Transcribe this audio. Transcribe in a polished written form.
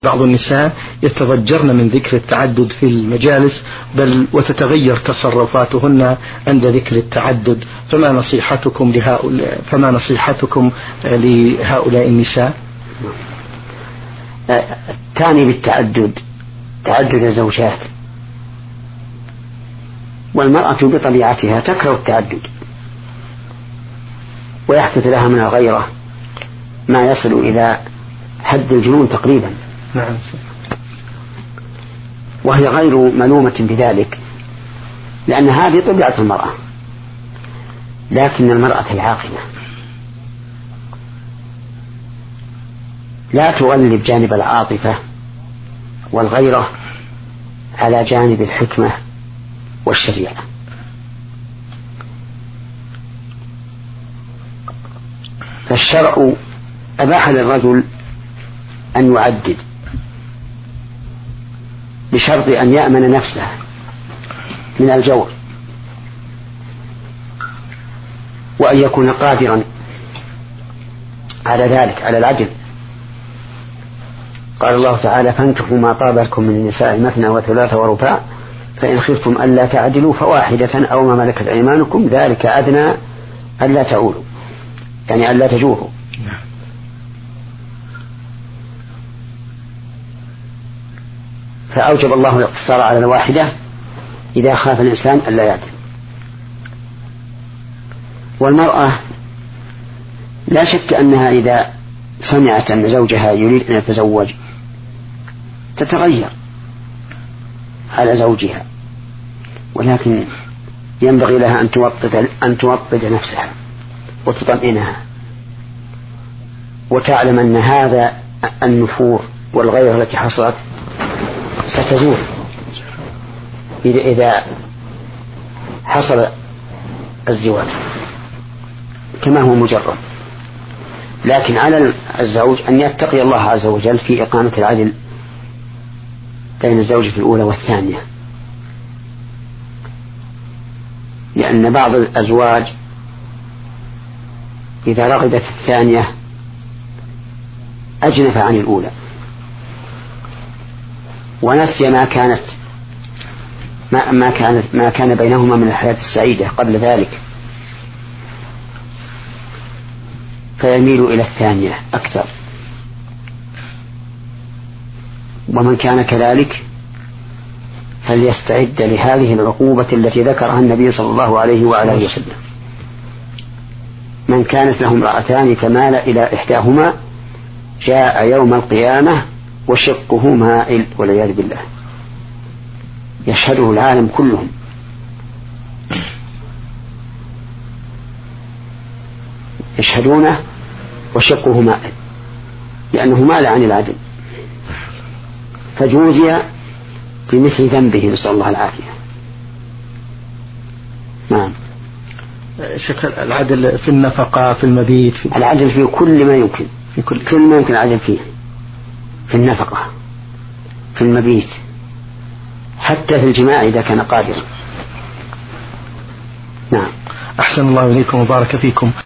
بعض النساء يتضجرن من ذكر التعدد في المجالس، بل وتتغير تصرفاتهن عند ذكر التعدد، فما نصيحتكم لهؤلاء النساء؟ تعني بالتعدد تعدد الزوجات، والمرأة بطبيعتها تكره التعدد، ويحدث لها من الغيرة ما يصل إلى حد الجنون تقريبا. نعم. وهي غير ملومة بذلك، لأن هذه طبيعة المرأة. لكن المرأة العاقلة لا تغلب جانب العاطفة والغيرة على جانب الحكمة والشريعة. فالشرع أباح للرجل أن يعدد بشرط أن يأمن نفسه من الجور، وأن يكون قادرا على ذلك، على العدل. قال الله تعالى: فانكحوا ما طاب لكم من النساء مثنى وثلاث ورباع فإن خفتم ألا تعدلوا فواحدة أو ما ملكت أيمانكم ذلك أدنى ألا تعولوا، يعني ألا تجوروا. فأوجب الله الاقتصار على الواحدة إذا خاف الإنسان ألا يعدل. والمرأة لا شك أنها إذا سمعت أن زوجها يريد أن يتزوج تتغير على زوجها، ولكن ينبغي لها أن توطد نفسها وتطمئنها، وتعلم أن هذا النفور والغيرة التي حصلت ستزول إذا حصل الزواج كما هو مجرد. لكن على الزوج أن يتقي الله عز وجل في إقامة العدل بين الزوجة الأولى والثانية، لأن بعض الأزواج إذا رغبت الثانية أجنف عن الأولى ونسي ما كان بينهما من الحياة السعيدة قبل ذلك، فيميل إلى الثانية أكثر. ومن كان كذلك فليستعد لهذه العقوبة التي ذكرها النبي صلى الله عليه وعلى آله وسلم: من كانت له امرأتان فمال إلى إحداهما جاء يوم القيامة وشقه مائل والعياذ بالله، يشهده العالم كلهم. يشهدونه وشقه مائل لأنه مال عن العدل، فجوزي بمثل ذنبه، نسأل الله العافية. نعم. شكل العدل في النفقة، في المبيت، العدل في كل ما يمكن، في كل ما يمكن العدل فيه، في النفقة، في المبيت، حتى في الجماع إذا كان قادرا. نعم. أحسن الله إليكم وبارك فيكم.